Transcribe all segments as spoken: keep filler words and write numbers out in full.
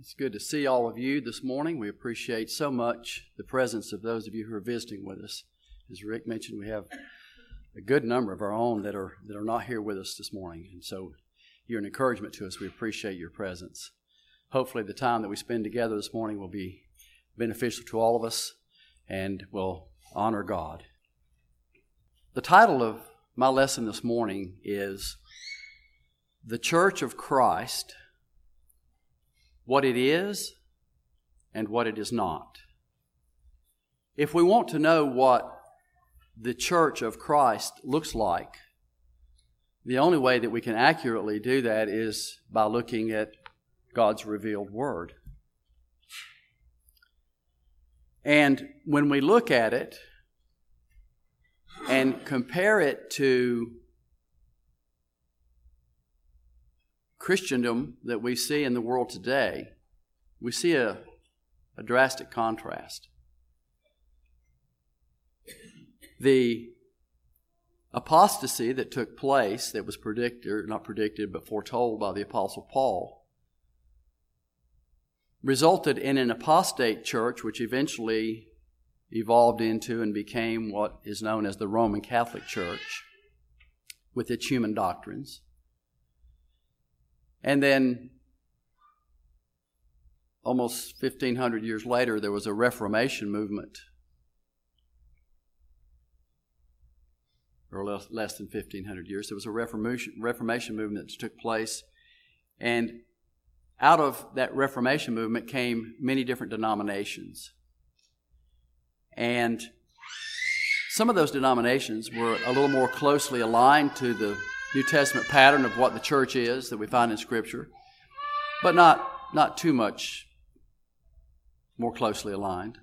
It's good to see all of you this morning. We appreciate so much the presence of those of you who are visiting with us. As Rick mentioned, we have a good number of our own that are that are not here with us this morning. And so you're an encouragement to us. We appreciate your presence. Hopefully the time that we spend together this morning will be beneficial to all of us and will honor God. The title of my lesson this morning is The Church of Christ, What it is and what it is not. If we want to know what the Church of Christ looks like, the only way that we can accurately do that is by looking at God's revealed Word. And when we look at it and compare it to Christendom that we see in the world today, we see a, a drastic contrast. The apostasy that took place, that was predicted, not predicted, but foretold by the Apostle Paul, resulted in an apostate church which eventually evolved into and became what is known as the Roman Catholic Church with its human doctrines. And then, almost fifteen hundred years later, there was a Reformation movement, or less, less than fifteen hundred years. There was a Reformation, Reformation movement that took place, and out of that Reformation movement came many different denominations. And some of those denominations were a little more closely aligned to the New Testament pattern of what the church is that we find in Scripture, but not, not too much more closely aligned.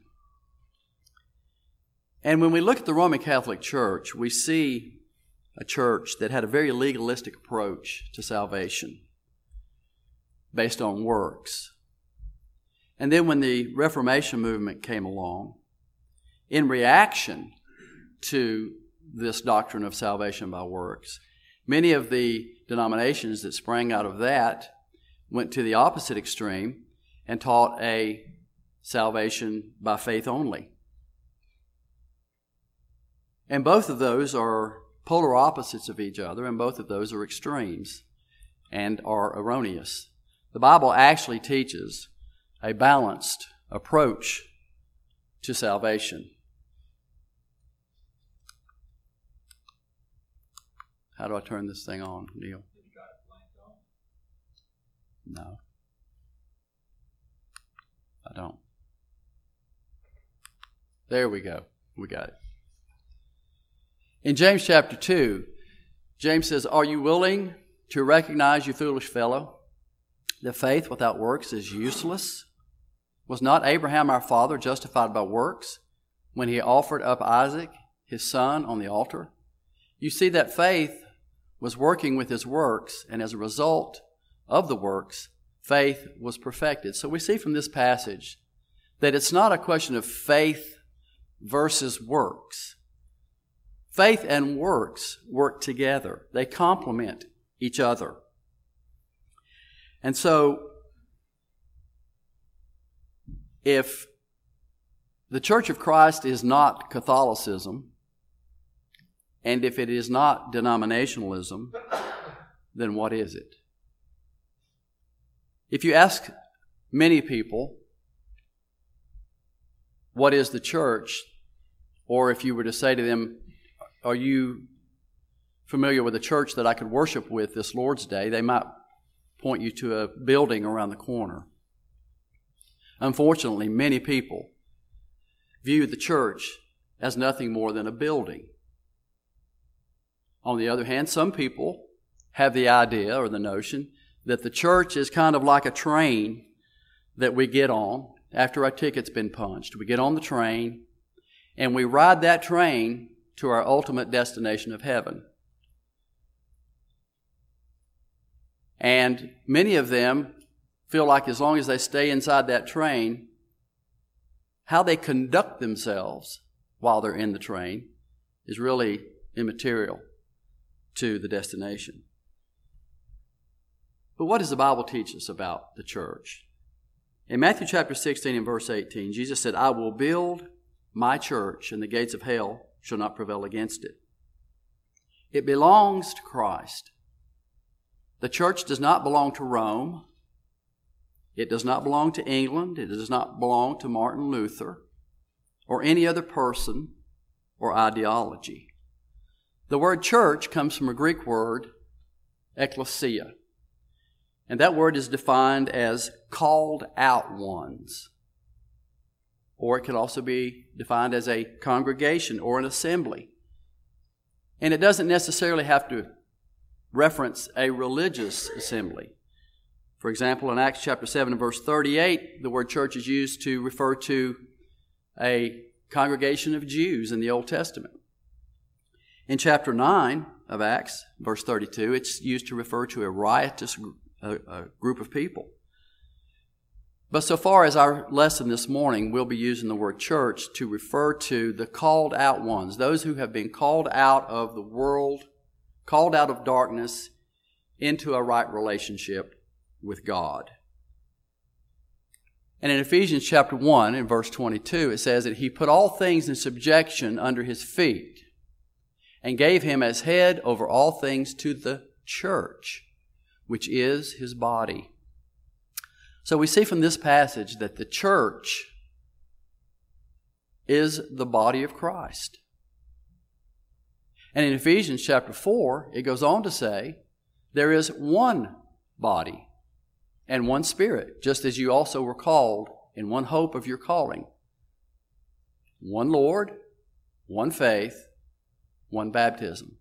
And when we look at the Roman Catholic Church, we see a church that had a very legalistic approach to salvation based on works. And then when the Reformation movement came along, in reaction to this doctrine of salvation by works, many of the denominations that sprang out of that went to the opposite extreme and taught a salvation by faith only. And both of those are polar opposites of each other, and both of those are extremes and are erroneous. The Bible actually teaches a balanced approach to salvation. How do I turn this thing on, Neil? No. I don't. There we go. We got it. In James chapter two, James says, "Are you willing to recognize, you foolish fellow, that faith without works is useless? Was not Abraham our father justified by works when he offered up Isaac, his son, on the altar? You see that faith was working with his works, and as a result of the works, faith was perfected." So we see from this passage that it's not a question of faith versus works. Faith and works work together. They complement each other. And so, if the Church of Christ is not Catholicism, and if it is not denominationalism, then what is it? If you ask many people, what is the church? Or if you were to say to them, are you familiar with a church that I could worship with this Lord's Day? They might point you to a building around the corner. Unfortunately, many people view the church as nothing more than a building. On the other hand, some people have the idea or the notion that the church is kind of like a train that we get on after our ticket's been punched. We get on the train and we ride that train to our ultimate destination of heaven. And many of them feel like as long as they stay inside that train, how they conduct themselves while they're in the train is really immaterial to the destination. But what does the Bible teach us about the church? In Matthew chapter sixteen and verse eighteen, Jesus said, I will build my church, and the gates of hell shall not prevail against it. It belongs to Christ. The church does not belong to Rome. It does not belong to England. It does not belong to Martin Luther or any other person or ideology. The word church comes from a Greek word, ekklesia. And that word is defined as called out ones. Or it can also be defined as a congregation or an assembly. And it doesn't necessarily have to reference a religious assembly. For example, in Acts chapter seven and verse thirty-eight, the word church is used to refer to a congregation of Jews in the Old Testament. In chapter nine of Acts, verse thirty-two, it's used to refer to a riotous a, a group of people. But so far as our lesson this morning, we'll be using the word church to refer to the called out ones, those who have been called out of the world, called out of darkness into a right relationship with God. And in Ephesians chapter one, in verse twenty-two, it says that He put all things in subjection under His feet and gave Him as head over all things to the church, which is His body. So we see from this passage that the church is the body of Christ. And in Ephesians chapter four, it goes on to say, there is one body and one Spirit, just as you also were called in one hope of your calling. One Lord, one faith, one baptism.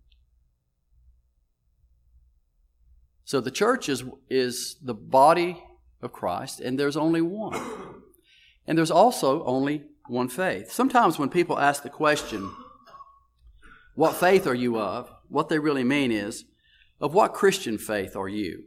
So the church is, is the body of Christ, and there's only one. And there's also only one faith. Sometimes when people ask the question, what faith are you of? What they really mean is, of what Christian faith are you?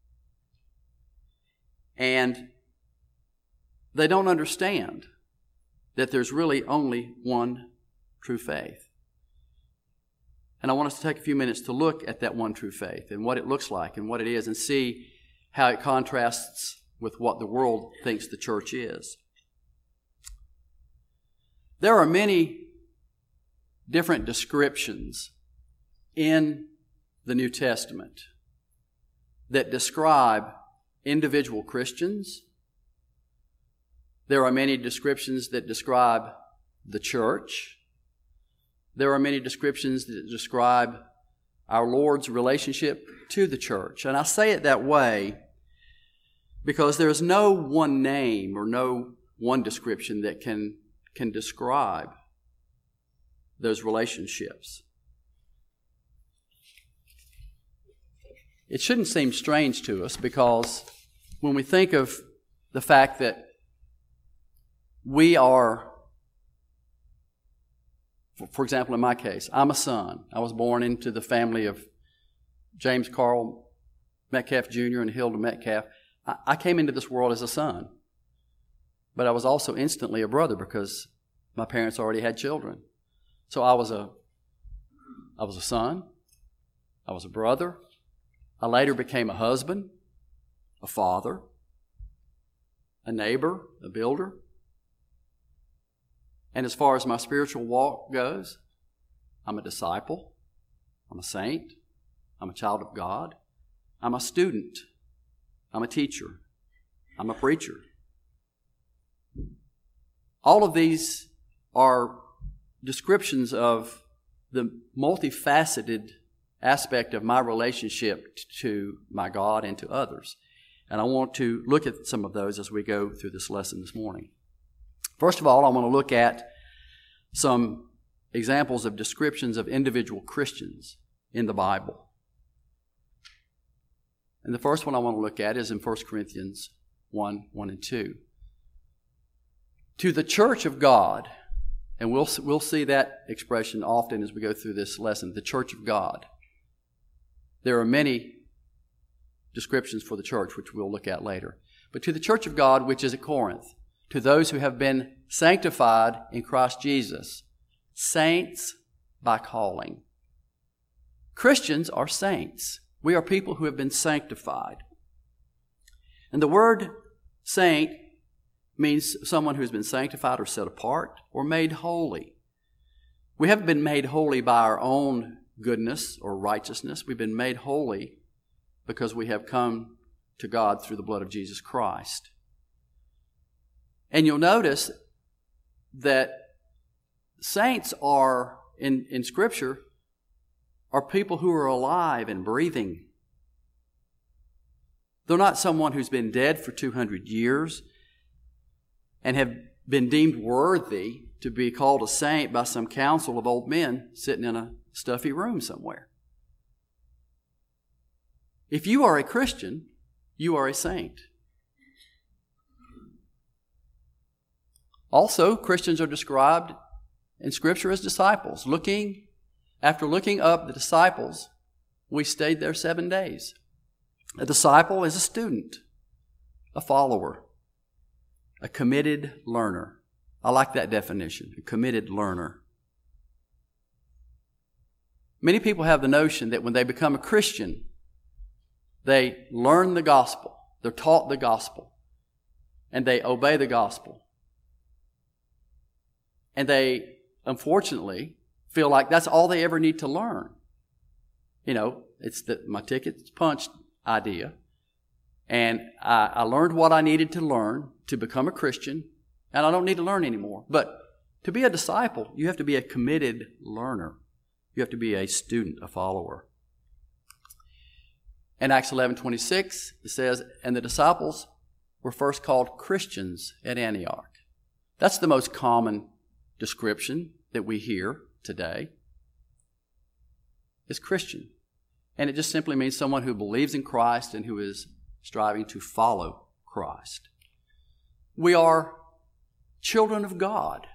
And they don't understand that there's really only one true faith. And I want us to take a few minutes to look at that one true faith and what it looks like and what it is and see how it contrasts with what the world thinks the church is. There are many different descriptions in the New Testament that describe individual Christians. There are many descriptions that describe the church. There are many descriptions that describe our Lord's relationship to the church. And I say it that way because there is no one name or no one description that can, can describe those relationships. It shouldn't seem strange to us because when we think of the fact that we are, for example, in my case, I'm a son. I was born into the family of James Carl Metcalf Junior and Hilda Metcalf. I came into this world as a son, but I was also instantly a brother because my parents already had children. So I was a, I was a son, I was a brother. I later became a husband, a father, a neighbor, a builder. And as far as my spiritual walk goes, I'm a disciple, I'm a saint, I'm a child of God, I'm a student, I'm a teacher, I'm a preacher. All of these are descriptions of the multifaceted aspect of my relationship to my God and to others. And I want to look at some of those as we go through this lesson this morning. First of all, I want to look at some examples of descriptions of individual Christians in the Bible. And the first one I want to look at is in First Corinthians one, one and two. To the church of God, and we'll, we'll see that expression often as we go through this lesson, the church of God. There are many descriptions for the church, which we'll look at later. But to the church of God, which is at Corinth, to those who have been sanctified in Christ Jesus, saints by calling. Christians are saints. We are people who have been sanctified. And the word saint means someone who's been sanctified or set apart or made holy. We haven't been made holy by our own goodness or righteousness. We've been made holy because we have come to God through the blood of Jesus Christ. And you'll notice that saints are, in, in Scripture, are people who are alive and breathing. They're not someone who's been dead for two hundred years and have been deemed worthy to be called a saint by some council of old men sitting in a stuffy room somewhere. If you are a Christian, you are a saint. Also, Christians are described in Scripture as disciples. Looking, after looking up the disciples, we stayed there seven days. A disciple is a student, a follower, a committed learner. I like that definition, a committed learner. Many people have the notion that when they become a Christian, they learn the gospel, they're taught the gospel, and they obey the gospel. And they, unfortunately, feel like that's all they ever need to learn. You know, it's the my ticket's punched idea. And I, I learned what I needed to learn to become a Christian, and I don't need to learn anymore. But to be a disciple, you have to be a committed learner. You have to be a student, a follower. In Acts eleven twenty-six, it says, and the disciples were first called Christians at Antioch. That's the most common description that we hear today, is Christian. And it just simply means someone who believes in Christ and who is striving to follow Christ. We are children of God.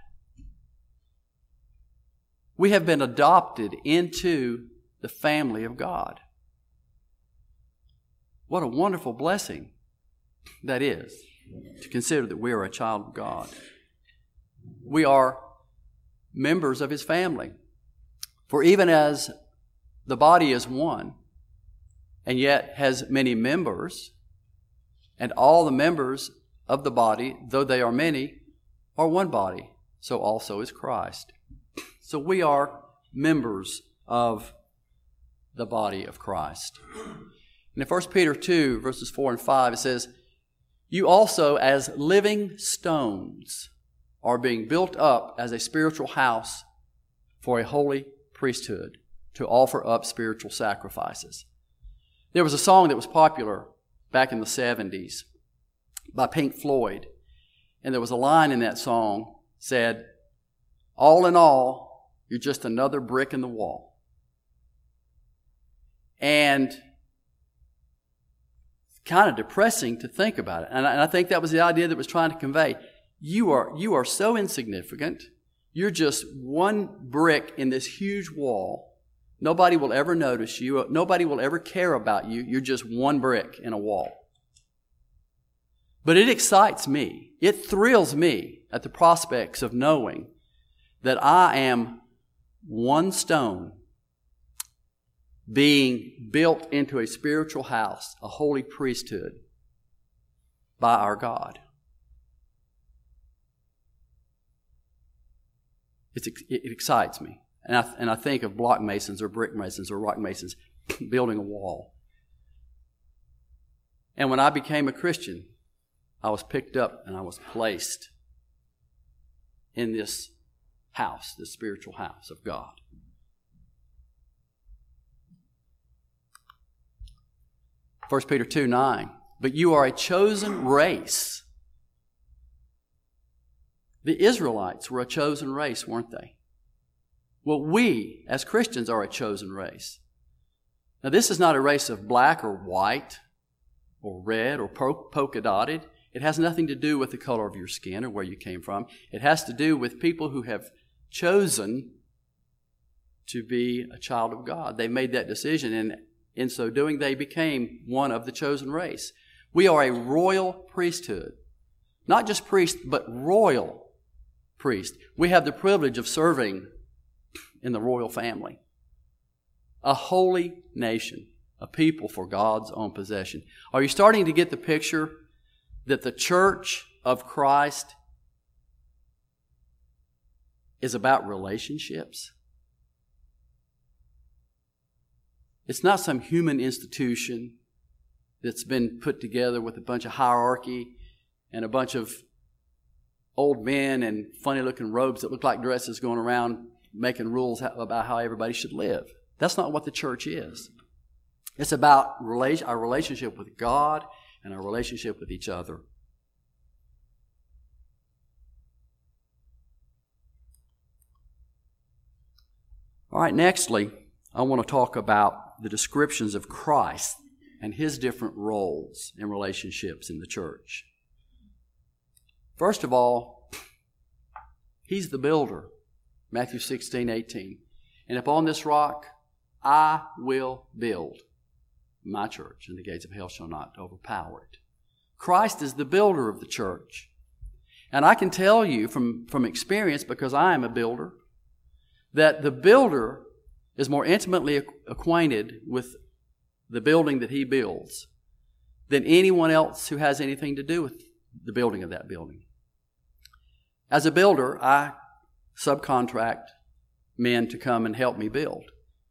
We have been adopted into the family of God. What a wonderful blessing that is, to consider that we are a child of God. We are members of His family. For even as the body is one, and yet has many members, and all the members of the body, though they are many, are one body, so also is Christ. So we are members of the body of Christ. And in First Peter two, verses four and five, it says, you also, as living stones, are being built up as a spiritual house for a holy priesthood to offer up spiritual sacrifices. There was a song that was popular back in the seventies by Pink Floyd, and there was a line in that song that said, all in all, you're just another brick in the wall. And it's kind of depressing to think about it. And I, and I think that was the idea that was trying to convey. You are, you are so insignificant. You're just one brick in this huge wall. Nobody will ever notice you. Nobody will ever care about you. You're just one brick in a wall. But it excites me. It thrills me at the prospects of knowing that I am one stone being built into a spiritual house, a holy priesthood by our God. It's, it, it excites me. And I, and I think of block masons or brick masons or rock masons building a wall. And when I became a Christian, I was picked up and I was placed in this house, this spiritual house of God. First Peter two nine, but you are a chosen race. The Israelites were a chosen race, weren't they? Well, we, as Christians, are a chosen race. Now, this is not a race of black or white or red or polka dotted. It has nothing to do with the color of your skin or where you came from. It has to do with people who have chosen to be a child of God. They made that decision, and in so doing, they became one of the chosen race. We are a royal priesthood. Not just priest, but royal priest. We have the privilege of serving in the royal family. A holy nation, a people for God's own possession. Are you starting to get the picture that the church of Christ is about relationships. It's not some human institution that's been put together with a bunch of hierarchy and a bunch of old men in funny-looking robes that look like dresses going around making rules about how everybody should live. That's not what the church is. It's about our relationship with God and our relationship with each other. All right, nextly, I want to talk about the descriptions of Christ and His different roles in relationships in the church. First of all, He's the builder, Matthew sixteen, eighteen. And upon this rock I will build my church, and the gates of hell shall not overpower it. Christ is the builder of the church. And I can tell you from, from experience, because I am a builder, that the builder is more intimately acquainted with the building that he builds than anyone else who has anything to do with the building of that building. As a builder, I subcontract men to come and help me build.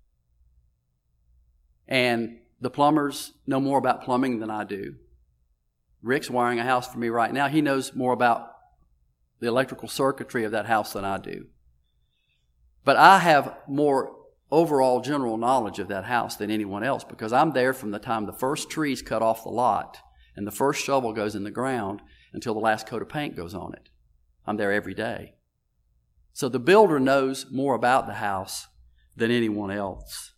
And the plumbers know more about plumbing than I do. Rick's wiring a house for me right now. He knows more about the electrical circuitry of that house than I do. But I have more overall general knowledge of that house than anyone else, because I'm there from the time the first tree's cut off the lot and the first shovel goes in the ground until the last coat of paint goes on it. I'm there every day. So the builder knows more about the house than anyone else.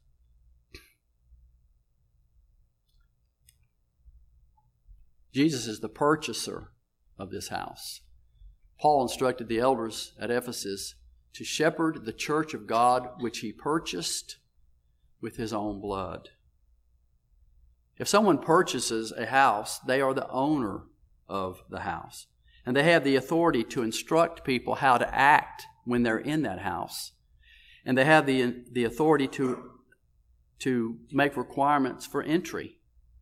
Jesus is the purchaser of this house. Paul instructed the elders at Ephesus to shepherd the church of God, which he purchased with his own blood. If someone purchases a house, they are the owner of the house. And they have the authority to instruct people how to act when they're in that house. And they have the, the authority to, to make requirements for entry.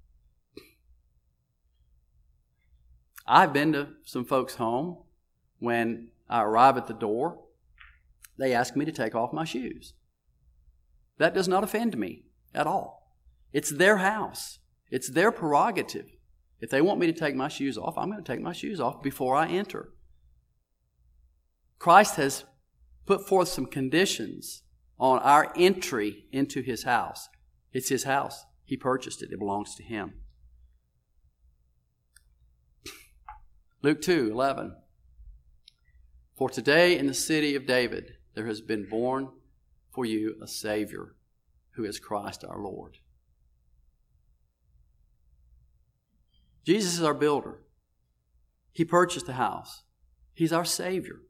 I've been to some folks' home. When I arrive at the door, they ask me to take off my shoes. That does not offend me at all. It's their house. It's their prerogative. If they want me to take my shoes off, I'm going to take my shoes off before I enter. Christ has put forth some conditions on our entry into His house. It's His house. He purchased it. It belongs to Him. Luke two eleven. For today in the city of David there has been born for you a Savior, who is Christ our Lord. Jesus is our builder. He purchased the house. He's our Savior.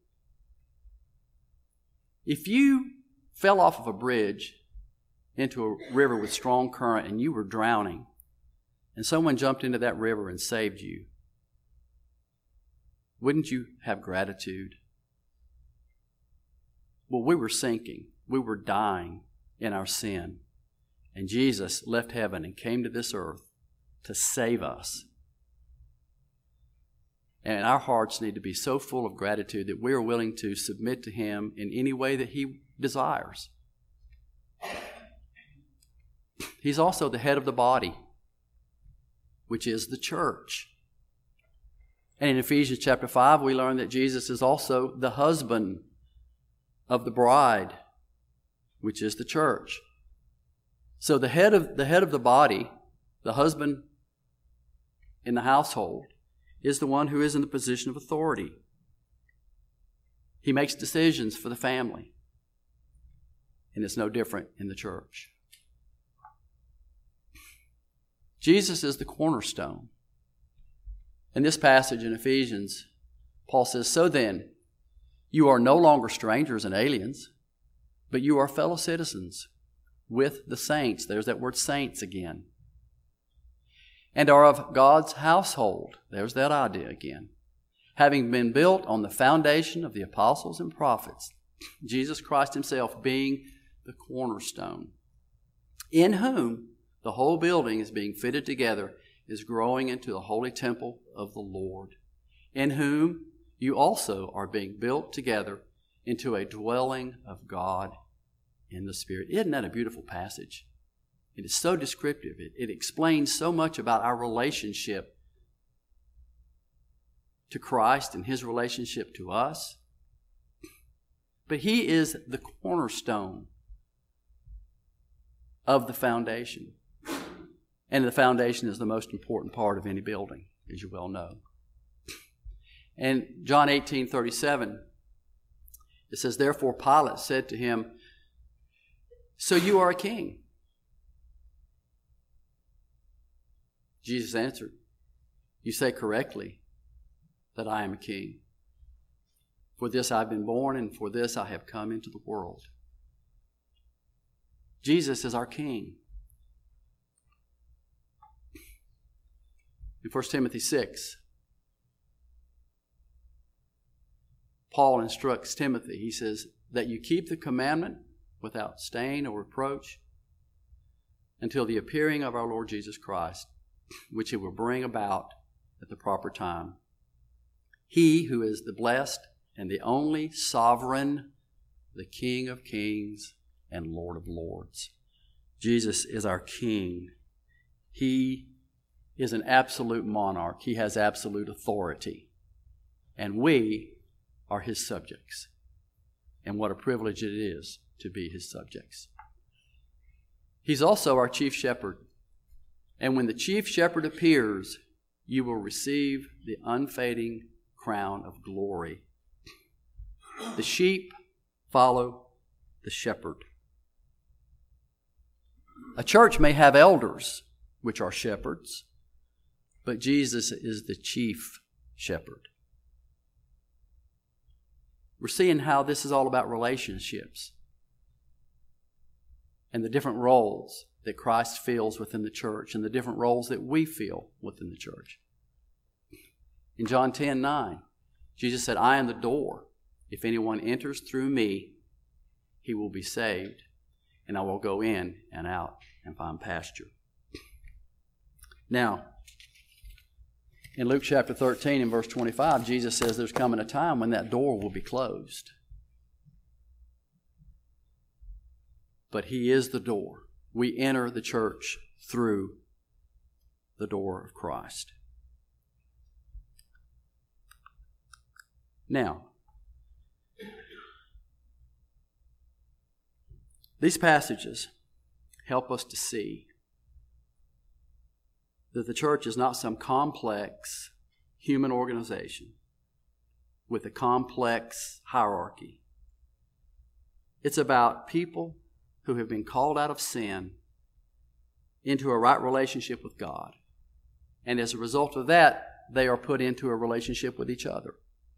If you fell off of a bridge into a river with strong current and you were drowning, and someone jumped into that river and saved you, wouldn't you have gratitude? Well, we were sinking. We were dying in our sin. And Jesus left heaven and came to this earth to save us. And our hearts need to be so full of gratitude that we are willing to submit to Him in any way that He desires. He's also the head of the body, which is the church. And in Ephesians chapter five, we learn that Jesus is also the husband of the bride, which is the church. So the head of the head of the body, the husband in the household, is the one who is in the position of authority. He makes decisions for the family. And it's no different in the church. Jesus is the cornerstone. In this passage in Ephesians, Paul says, so then, you are no longer strangers and aliens, but you are fellow citizens with the saints. There's that word saints again. And are of God's household. There's that idea again. Having been built on the foundation of the apostles and prophets, Jesus Christ Himself being the cornerstone, in whom the whole building is being fitted together, is growing into the holy temple of the Lord, in whom you also are being built together into a dwelling of God in the Spirit. Isn't that a beautiful passage? It is so descriptive. It, it explains so much about our relationship to Christ and His relationship to us. But He is the cornerstone of the foundation. And the foundation is the most important part of any building, as you well know. And John eighteen thirty-seven, it says, "Therefore Pilate said to him, 'So you are a king?' Jesus answered, 'You say correctly that I am a king. For this I have been born, and for this I have come into the world.'" Jesus is our king. In First Timothy six, Paul instructs Timothy. He says, "That you keep the commandment without stain or reproach until the appearing of our Lord Jesus Christ, which He will bring about at the proper time. He who is the blessed and the only sovereign, the King of kings and Lord of lords." Jesus is our King. He is an absolute monarch. He has absolute authority. And we are His subjects. And what a privilege it is to be His subjects. He's also our chief shepherd. And when the chief shepherd appears, you will receive the unfading crown of glory. The sheep follow the shepherd. A church may have elders, which are shepherds, but Jesus is the chief shepherd. We're seeing how this is all about relationships and the different roles that Christ fills within the church and the different roles that we fill within the church. In John ten nine, Jesus said, "I am the door. If anyone enters through me, he will be saved, and I will go in and out and find pasture." Now, in Luke chapter thirteen and verse twenty-five, Jesus says there's coming a time when that door will be closed. But He is the door. We enter the church through the door of Christ. Now, these passages help us to see that the church is not some complex human organization with a complex hierarchy. It's about people who have been called out of sin into a right relationship with God. And as a result of that, they are put into a relationship with each other.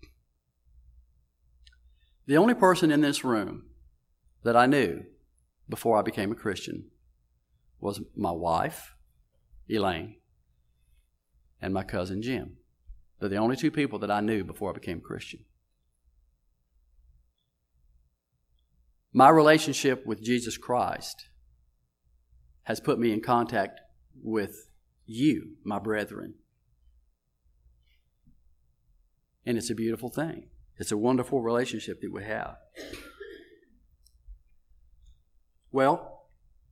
The only person in this room that I knew before I became a Christian was my wife, Elaine, and my cousin Jim. They're the only two people that I knew before I became a Christian. My relationship with Jesus Christ has put me in contact with you, my brethren. And it's a beautiful thing. It's a wonderful relationship that we have. Well,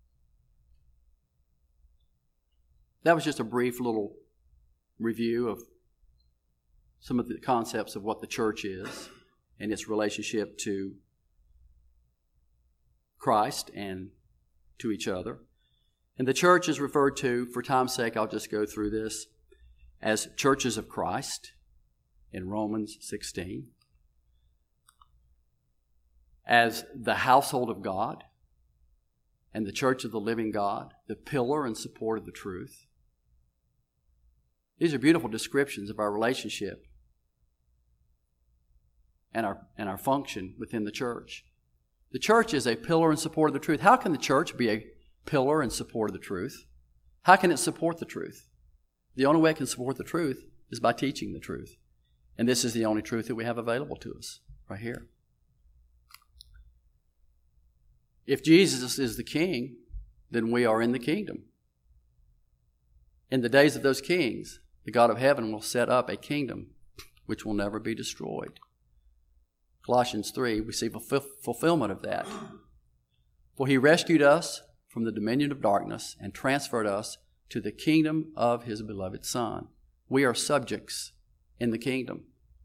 that was just a brief little review of some of the concepts of what the church is and its relationship to Christ and to each other. And the church is referred to, for time's sake, I'll just go through this, as churches of Christ in Romans sixteen, as the household of God and the church of the living God, the pillar and support of the truth. These are beautiful descriptions of our relationship and our, and our function within the church. The church is a pillar and support of the truth. How can the church be a pillar and support of the truth? How can it support the truth? The only way it can support the truth is by teaching the truth. And this is the only truth that we have available to us right here. If Jesus is the king, then we are in the kingdom. In the days of those kings, the God of heaven will set up a kingdom which will never be destroyed. Colossians three, we see fulfill- fulfillment of that. For he rescued us from the dominion of darkness and transferred us to the kingdom of his beloved Son. We are subjects in the kingdom.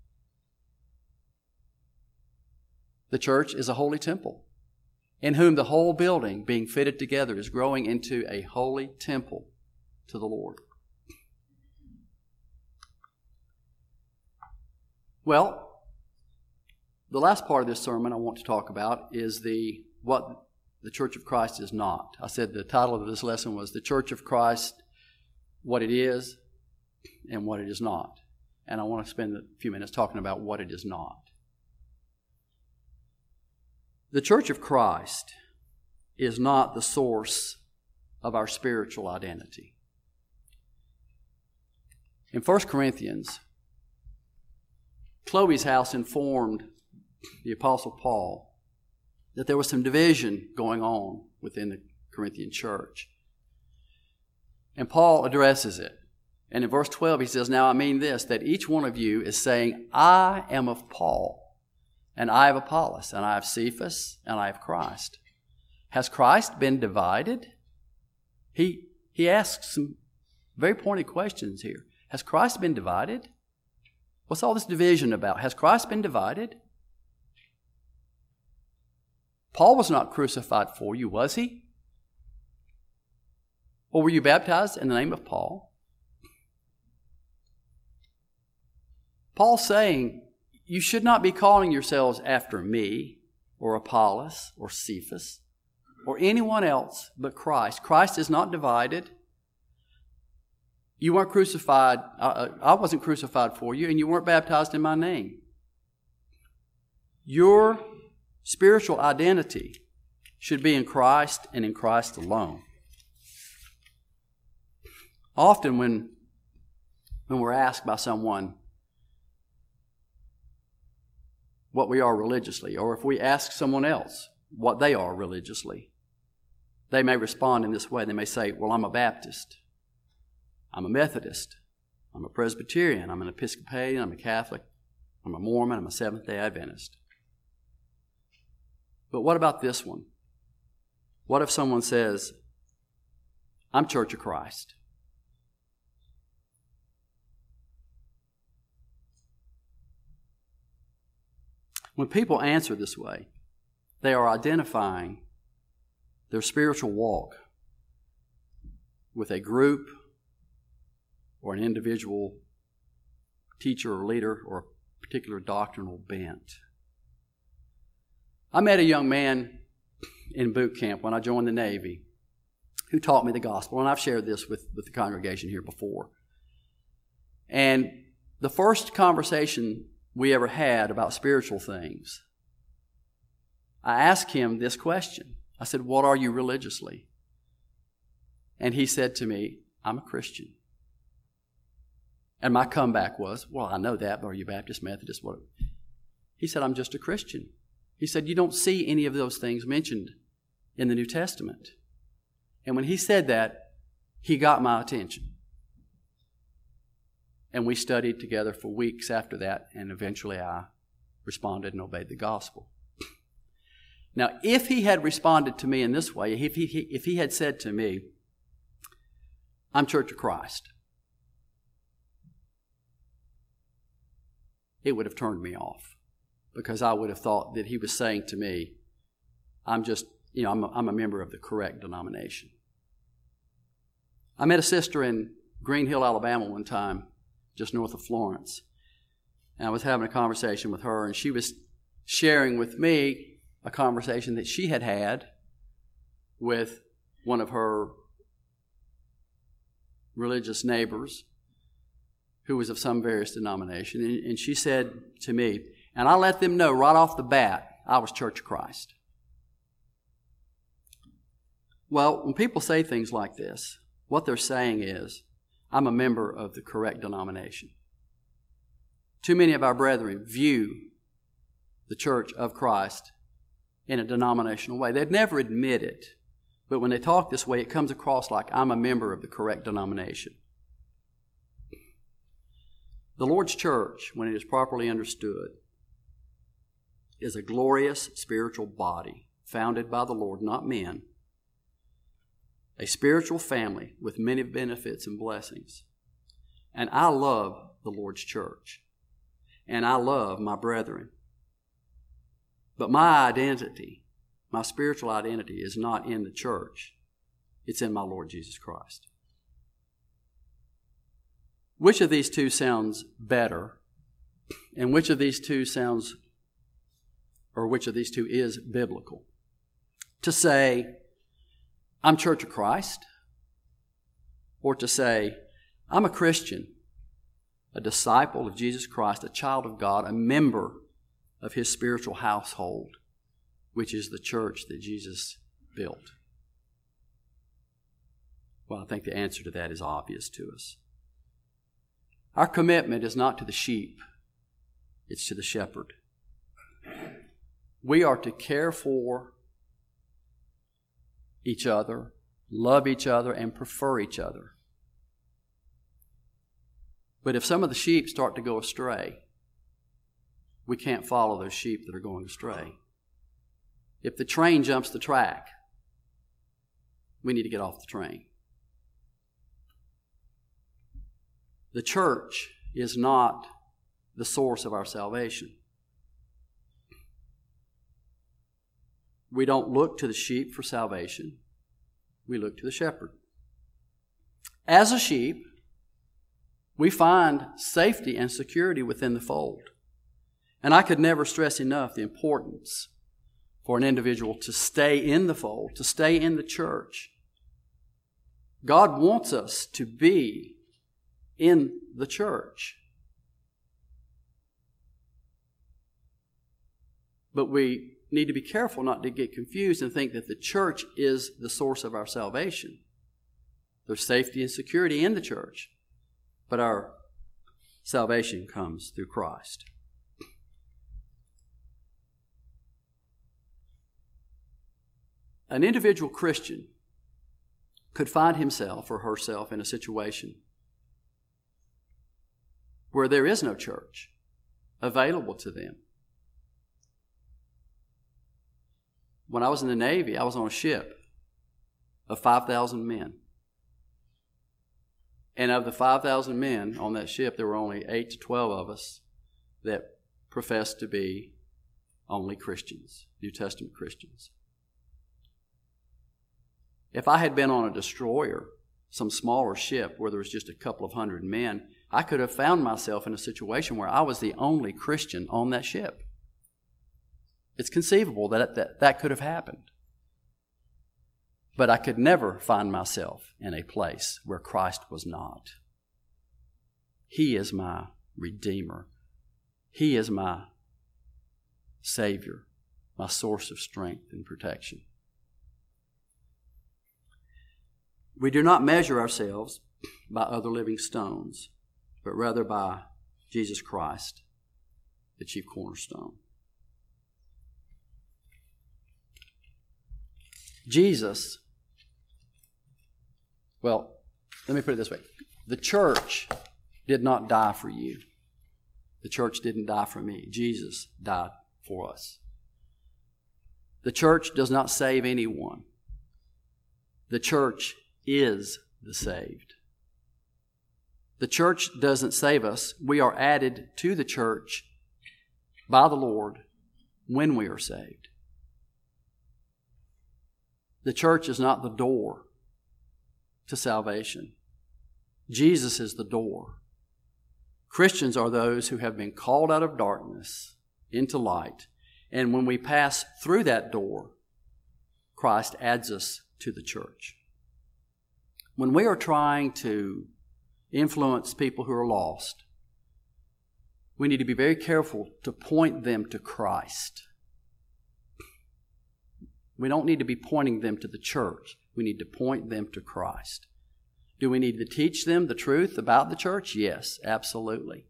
The church is a holy temple, in whom the whole building, being fitted together, is growing into a holy temple to the Lord. Well, the last part of this sermon I want to talk about is the what the Church of Christ is not. I said the title of this lesson was The Church of Christ, What It Is and What It Is Not. And I want to spend a few minutes talking about what it is not. The Church of Christ is not the source of our spiritual identity. In First Corinthians, Chloe's house informed the Apostle Paul that there was some division going on within the Corinthian church. And Paul addresses it. And in verse twelve he says, "Now I mean this, that each one of you is saying, I am of Paul, and I have Apollos, and I have Cephas, and I have Christ. Has Christ been divided?" He, he asks some very pointed questions here. Has Christ been divided? What's all this division about? Has Christ been divided? Paul was not crucified for you, was he? Or were you baptized in the name of Paul? Paul's saying, you should not be calling yourselves after me, or Apollos, or Cephas, or anyone else but Christ. Christ is not divided. You weren't crucified, I, I wasn't crucified for you, and you weren't baptized in my name. Your spiritual identity should be in Christ and in Christ alone. Often when, when we're asked by someone what we are religiously, or if we ask someone else what they are religiously, they may respond in this way. They may say, well, I'm a Baptist, I'm a Methodist, I'm a Presbyterian, I'm an Episcopalian, I'm a Catholic, I'm a Mormon, I'm a Seventh-day Adventist. But what about this one? What if someone says, I'm Church of Christ? When people answer this way, they are identifying their spiritual walk with a group or an individual teacher or leader or a particular doctrinal bent. I met a young man in boot camp when I joined the Navy who taught me the gospel, and I've shared this with, with the congregation here before. And the first conversation we ever had about spiritual things, I asked him this question. I said, what are you religiously? And he said to me, I'm a Christian. And my comeback was, well, I know that, but are you Baptist, Methodist? What? He said, I'm just a Christian. He said, you don't see any of those things mentioned in the New Testament. And when he said that, he got my attention. And we studied together for weeks after that, and eventually I responded and obeyed the gospel. Now, if he had responded to me in this way, if he, if he had said to me, I'm Church of Christ, it would have turned me off, because I would have thought that he was saying to me, I'm just, you know, I'm a, I'm a member of the correct denomination. I met a sister in Green Hill, Alabama one time, just north of Florence. And I was having a conversation with her, and she was sharing with me a conversation that she had had with one of her religious neighbors who was of some various denomination. And, and she said to me, and I let them know right off the bat, I was Church of Christ. Well, when people say things like this, what they're saying is, I'm a member of the correct denomination. Too many of our brethren view the Church of Christ in a denominational way. They'd never admit it, but when they talk this way, it comes across like I'm a member of the correct denomination. The Lord's church, when it is properly understood, is a glorious spiritual body founded by the Lord, not men, a spiritual family with many benefits and blessings. And I love the Lord's church, and I love my brethren. But my identity, my spiritual identity, is not in the church. It's in my Lord Jesus Christ. Which of these two sounds better? And which of these two sounds, or which of these two is biblical? To say, I'm Church of Christ, or to say, I'm a Christian, a disciple of Jesus Christ, a child of God, a member of His spiritual household, which is the church that Jesus built? Well, I think the answer to that is obvious to us. Our commitment is not to the sheep, it's to the shepherd. We are to care for each other, love each other, and prefer each other. But if some of the sheep start to go astray, we can't follow those sheep that are going astray. If the train jumps the track, we need to get off the train. The church is not the source of our salvation. We don't look to the sheep for salvation. We look to the shepherd. As a sheep, we find safety and security within the fold. And I could never stress enough the importance for an individual to stay in the fold, to stay in the church. God wants us to be in the church. But we need to be careful not to get confused and think that the church is the source of our salvation. There's safety and security in the church, but our salvation comes through Christ. An individual Christian could find himself or herself in a situation where there is no church available to them. When I was in the Navy, I was on a ship of five thousand men. And of the five thousand men on that ship, there were only eight to twelve of us that professed to be only Christians, New Testament Christians. If I had been on a destroyer, some smaller ship where there was just a couple of hundred men, I could have found myself in a situation where I was the only Christian on that ship. It's conceivable that that, that could have happened. But I could never find myself in a place where Christ was not. He is my Redeemer. He is my Savior, my source of strength and protection. We do not measure ourselves by other living stones, but rather by Jesus Christ, the chief cornerstone. Jesus, well, let me put it this way. The church did not die for you. The church didn't die for me. Jesus died for us. The church does not save anyone. The church is the saved. The church doesn't save us. We are added to the church by the Lord when we are saved. The church is not the door to salvation. Jesus is the door. Christians are those who have been called out of darkness into light. And when we pass through that door, Christ adds us to the church. When we are trying to influence people who are lost, we need to be very careful to point them to Christ. We don't need to be pointing them to the church. We need to point them to Christ. Do we need to teach them the truth about the church? Yes, absolutely.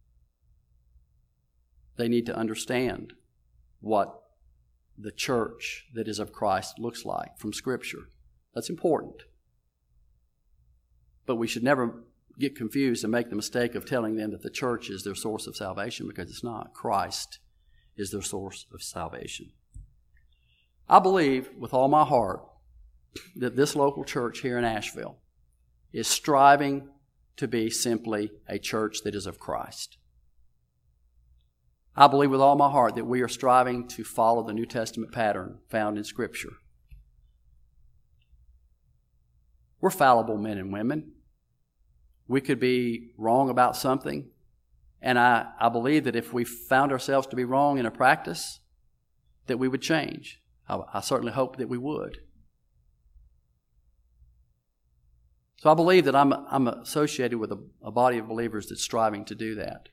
They need to understand what the church that is of Christ looks like from Scripture. That's important. But we should never get confused and make the mistake of telling them that the church is their source of salvation, because it's not. Christ is their source of salvation. I believe with all my heart that this local church here in Asheville is striving to be simply a church that is of Christ. I believe with all my heart that we are striving to follow the New Testament pattern found in Scripture. We're fallible men and women. We could be wrong about something, and I, I believe that if we found ourselves to be wrong in a practice, that we would change. I, I certainly hope that we would. So I believe that I'm, I'm associated with a, a body of believers that's striving to do that.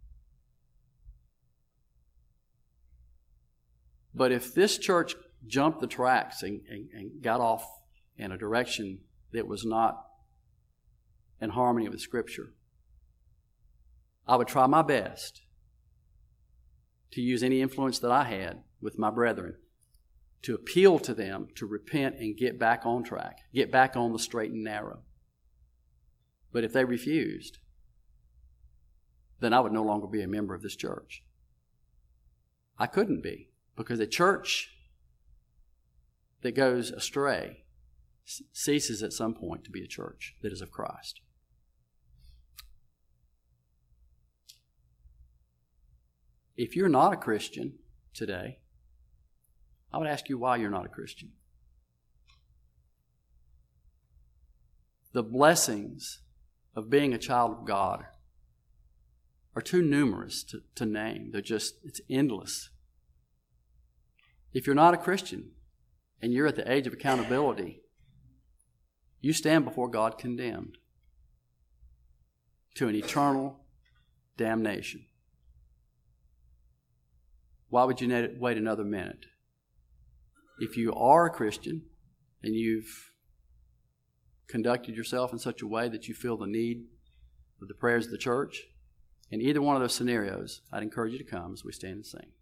But if this church jumped the tracks and, and, and got off in a direction that was not in harmony with Scripture, I would try my best to use any influence that I had with my brethren to appeal to them to repent and get back on track, get back on the straight and narrow. But if they refused, then I would no longer be a member of this church. I couldn't be, because a church that goes astray ceases at some point to be a church that is of Christ. If you're not a Christian today, I would ask you why you're not a Christian. The blessings of being a child of God are too numerous to, to name. They're just, it's endless. If you're not a Christian and you're at the age of accountability, you stand before God condemned to an eternal damnation. Why would you wait another minute? If you are a Christian and you've conducted yourself in such a way that you feel the need of the prayers of the church, in either one of those scenarios, I'd encourage you to come as we stand and sing.